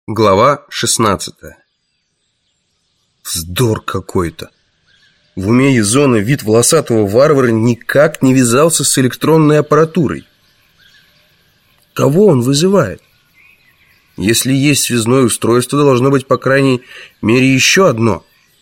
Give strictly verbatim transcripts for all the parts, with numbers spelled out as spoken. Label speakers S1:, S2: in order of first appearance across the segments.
S1: Глава шестнадцатая. Вздор какой-то. В уме Езона вид волосатого варвара никак не вязался с электронной аппаратурой. Кого он вызывает? Если есть связное устройство, должно быть, по крайней мере, еще одно.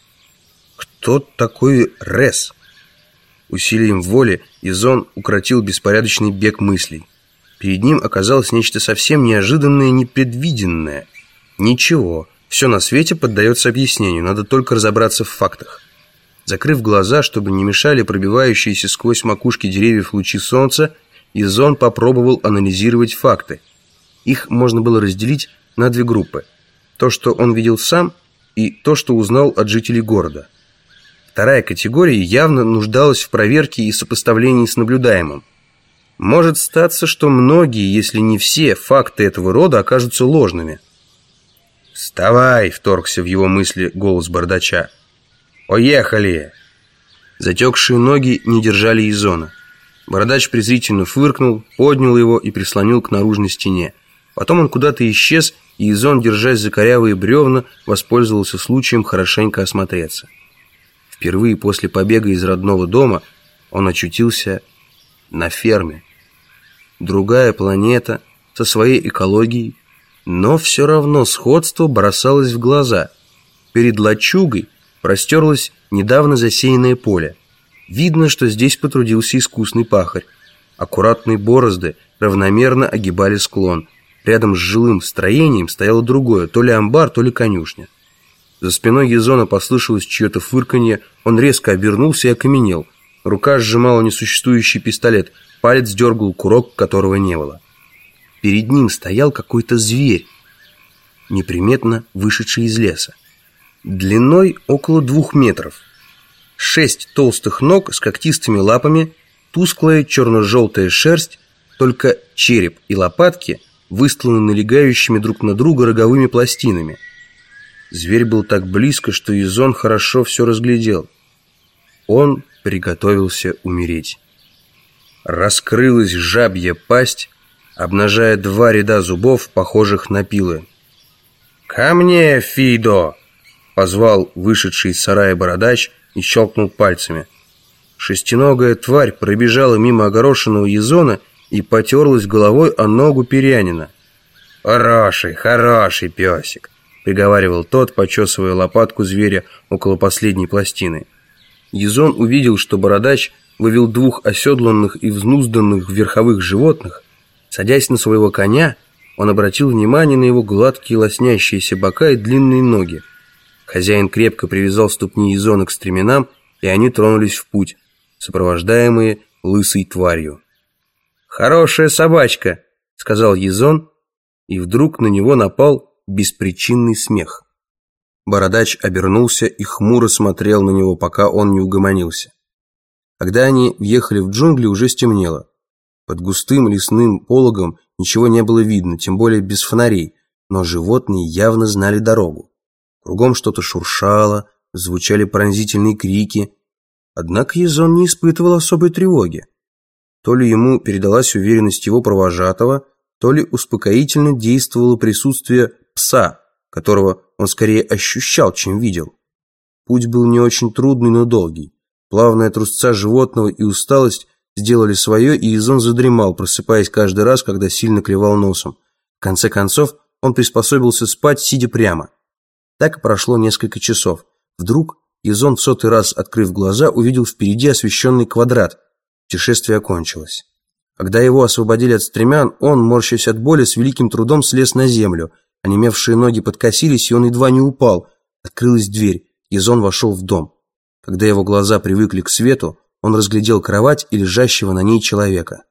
S1: Кто такой Рес? Усилием воли Езон укротил беспорядочный бег мыслей. Перед ним оказалось нечто совсем неожиданное и непредвиденное. Ничего, все на свете поддается объяснению, надо только разобраться в фактах. Закрыв глаза, чтобы не мешали пробивающиеся сквозь макушки деревьев лучи солнца, Езон попробовал анализировать факты. Их можно было разделить на две группы. То, что он видел сам, и то, что узнал от жителей города. Вторая категория явно нуждалась в проверке и сопоставлении с наблюдаемым. Может статься, что многие, если не все, факты этого рода окажутся ложными. «Вставай!» — вторгся в его мысли голос бардача. «Поехали!» Затекшие ноги не держали Езона. Бородач презрительно фыркнул, поднял его и прислонил к наружной стене. Потом он куда-то исчез, и Езон, держась за корявые бревна, воспользовался случаем хорошенько осмотреться. Впервые после побега из родного дома он очутился на ферме. Другая планета со своей экологией, но все равно сходство бросалось в глаза. Перед лачугой простерлось недавно засеянное поле. Видно, что здесь потрудился искусный пахарь. Аккуратные борозды равномерно огибали склон. Рядом с жилым строением стояло другое, то ли амбар, то ли конюшня. За спиной Езона послышалось чье-то фырканье. Он резко обернулся и окаменел. Рука сжимала несуществующий пистолет. Палец дергал курок, которого не было. Перед ним стоял какой-то зверь, неприметно вышедший из леса. Длиной около двух метров. Шесть толстых ног с когтистыми лапами, тусклая черно-желтая шерсть, только череп и лопатки выстланы налегающими друг на друга роговыми пластинами. Зверь был так близко, что Езон хорошо все разглядел. Он приготовился умереть. Раскрылась жабья пасть, обнажая два ряда зубов, похожих на пилы. «Ко мне, Фидо!» — позвал вышедший из сарая бородач и щелкнул пальцами. Шестиногая тварь пробежала мимо огорошенного Езона и потерлась головой о ногу перянина. «Хороший, хороший песик!» — приговаривал тот, почесывая лопатку зверя около последней пластины. Езон увидел, что бородач вывел двух оседланных и взнузданных верховых животных. Садясь на своего коня, он обратил внимание на его гладкие лоснящиеся бока и длинные ноги. Хозяин крепко привязал ступни Езона к стременам, и они тронулись в путь, сопровождаемые лысой тварью. «Хорошая собачка!» — сказал Езон, и вдруг на него напал беспричинный смех. Бородач обернулся и хмуро смотрел на него, пока он не угомонился. Когда они въехали в джунгли, уже стемнело. Под густым лесным пологом ничего не было видно, тем более без фонарей, но животные явно знали дорогу. Кругом что-то шуршало, звучали пронзительные крики. Однако Езон не испытывал особой тревоги. То ли ему передалась уверенность его провожатого, то ли успокоительно действовало присутствие пса, которого он скорее ощущал, чем видел. Путь был не очень трудный, но долгий. Плавная трусца животного и усталость сделали свое, и Езон задремал, просыпаясь каждый раз, когда сильно клевал носом. В конце концов, он приспособился спать, сидя прямо. Так и прошло несколько часов. Вдруг Езон, в сотый раз открыв глаза, увидел впереди освещенный квадрат. Путешествие окончилось. Когда его освободили от стремян, он, морщась от боли, с великим трудом слез на землю. Онемевшие ноги подкосились, и он едва не упал. Открылась дверь. Езон вошел в дом. Когда его глаза привыкли к свету, он разглядел кровать и лежащего на ней человека.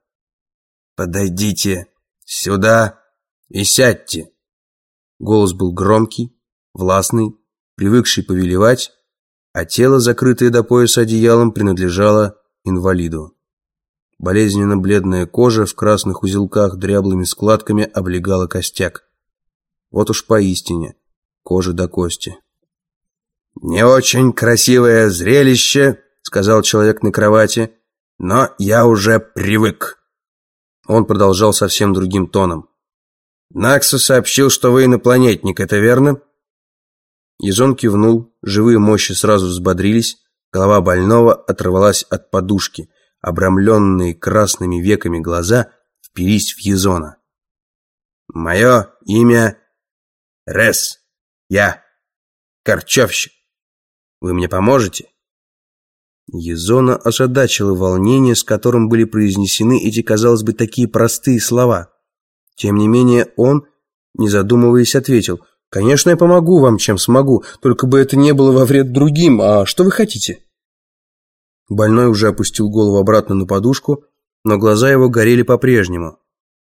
S1: «Подойдите сюда и сядьте!» Голос был громкий, властный, привыкший повелевать, а тело, закрытое до пояса одеялом, принадлежало инвалиду. Болезненно бледная кожа в красных узелках дряблыми складками облегала костяк. Вот уж поистине кожа до кости. «Не очень красивое зрелище», — сказал человек на кровати, — «но я уже привык». Он продолжал совсем другим тоном. Наксу сообщил, что вы инопланетник, это верно? Язон кивнул, живые мощи сразу взбодрились, голова больного оторвалась от подушки, обрамленные красными веками глаза впились в Язона. «Мое имя Рес. Я корчевщик. Вы мне поможете?» Язона озадачило волнение, с которым были произнесены эти, казалось бы, такие простые слова. Тем не менее он, не задумываясь, ответил: «Конечно, я помогу вам, чем смогу, только бы это не было во вред другим. А что вы хотите?» Больной уже опустил голову обратно на подушку, но глаза его горели по-прежнему.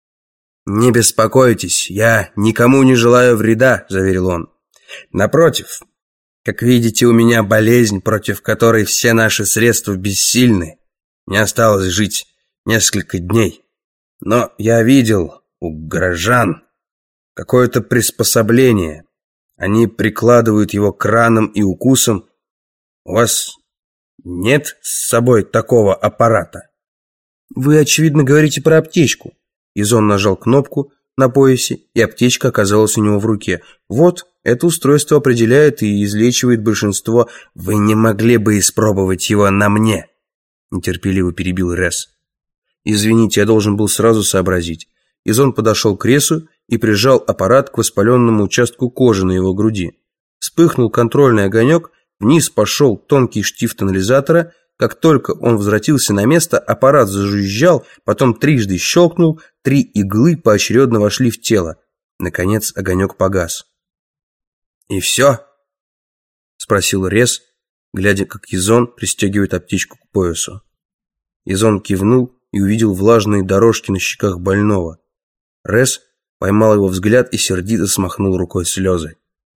S1: «Не беспокойтесь, я никому не желаю вреда», — заверил он. «Напротив, как видите, у меня болезнь, против которой все наши средства бессильны. Мне осталось жить несколько дней. Но я видел у горожан какое-то приспособление. Они прикладывают его к ранам и укусам. У вас нет с собой такого аппарата?» «Вы, очевидно, говорите про аптечку». Язон нажал кнопку на поясе, и аптечка оказалась у него в руке. «Вот, это устройство определяет и излечивает большинство». «Вы не могли бы испробовать его на мне?» нетерпеливо перебил Рес. «Извините, я должен был сразу сообразить». Язон подошел к Ресу и прижал аппарат к воспаленному участку кожи на его груди. Вспыхнул контрольный огонек, вниз пошел тонкий штифт анализатора. Как только он возвратился на место, аппарат зажужжал, потом трижды щелкнул, три иглы поочередно вошли в тело. Наконец огонек погас. «И все?» — спросил Рес, глядя, как Язон пристегивает аптечку к поясу. Язон кивнул и увидел влажные дорожки на щеках больного. Рес поймал его взгляд и сердито смахнул рукой слезы.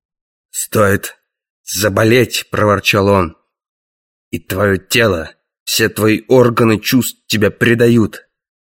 S1: «Стоит заболеть», — проворчал он, — «и твое тело, все твои органы чувств тебя предают.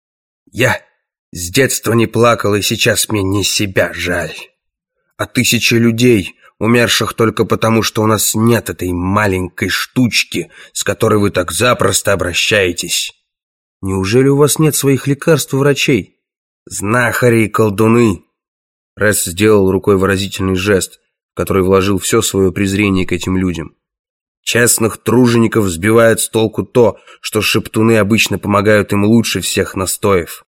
S1: Я с детства не плакал, и сейчас мне не себя жаль. А тысячи людей, умерших только потому, что у нас нет этой маленькой штучки, с которой вы так запросто обращаетесь. Неужели у вас нет своих лекарств и врачей? Знахари и колдуны!» Рес сделал рукой выразительный жест, в который вложил все свое презрение к этим людям. «Честных тружеников сбивает с толку то, что шептуны обычно помогают им лучше всех настоев.